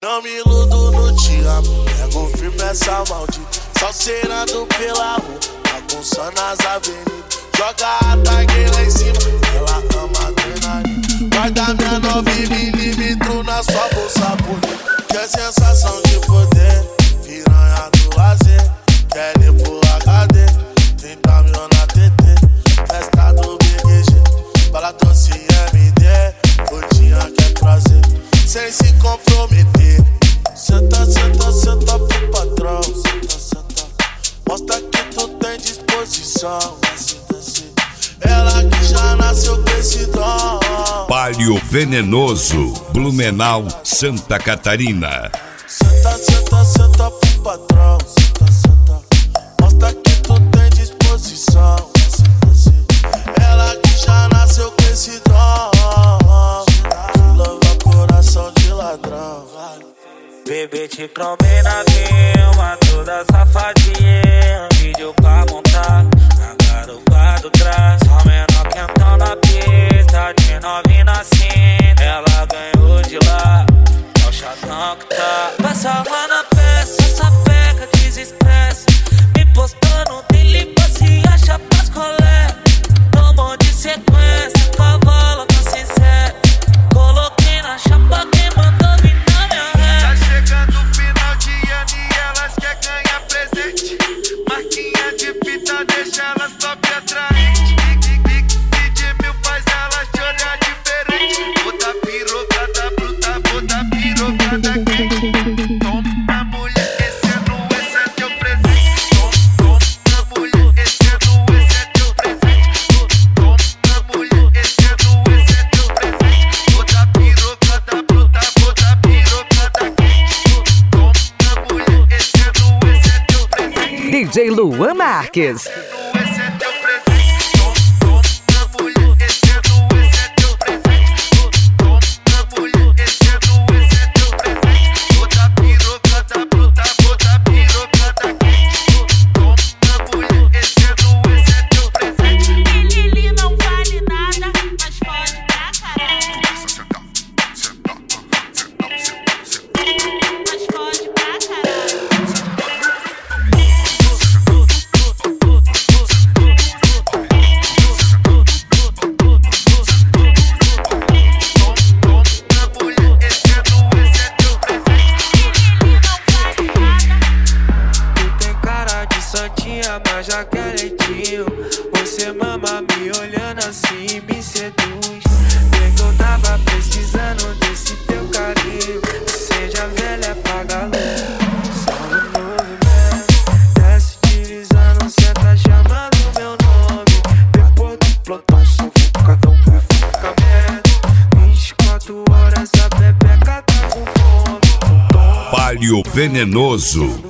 Não me iludo no te amo, pego firme essa maldita. Salseirando pela rua, bagunçando as avenidas. Joga a tag lá em cima, ela ama adrenalina. Guarda minha 9mm na sua bolsa bonita. Quer sensação de poder, piranha do lazer. Quer ir pro HD, 30 mil na TT. Festa do BGG, bala doce MD. Gordinha quer trazer, sem se comprometer. Senta, senta, senta pro patrão. Senta, senta, mostra que tu tem disposição. Ela que já nasceu com esse dom. Palio Venenoso, Blumenau, Santa Catarina. Senta, senta, senta pro patrão. Senta, senta, mostra que tu tem disposição. Ela que já nasceu com esse dom. Lava coração de ladrão. Bebê te cromei na Vilma, toda safadinha. Vídeo pra montar, na garupa do trás. Só menor quentão na pista, de novinha assim. Ela ganhou de lá, é o chatão que tá. Passa lá na peça, essa peca desestressa. Me postando, tem limpa, se acha pras colé. Tomou de sequência, cavalo tá sincero. Coloquei na chapa, quem mandou vir na minha ré. Tá chegando o final de ano e elas quer ganhar presente. Marquinha de fita deixa elas top atraente. De mil faz elas te olhar diferente. Bota pirocada bruta, bota pirocada quente. Toma mulher, esse é teu presente. Toma mulher, esse é teu presente. Toma mulher, esse é teu presente. Bota pirocada bruta, bota pirocada quente. Toma mulher, esse é teu presente. DJ Luan Marques. Esse é teu presente. Toma mulher, esse é teu presente. Toma mulher, esse é teu presente. Bota pirocada bruta, bota pirocada quente. Toma mulher, esse é teu presente. Lili não vale nada, mas pode pra caralho. Mas pode pra caralho. Mas já quer leitinho. Você mama me olhando assim, me seduz. Vê que eu tava precisando desse teu carinho. Seja velha, apaga a luz. Salve o movimento, desce deslizando, senta chamando meu nome. Depois do plantão, sufocadão, sufocamento. 24 horas a bebeca tá com fome. Palio Venenoso,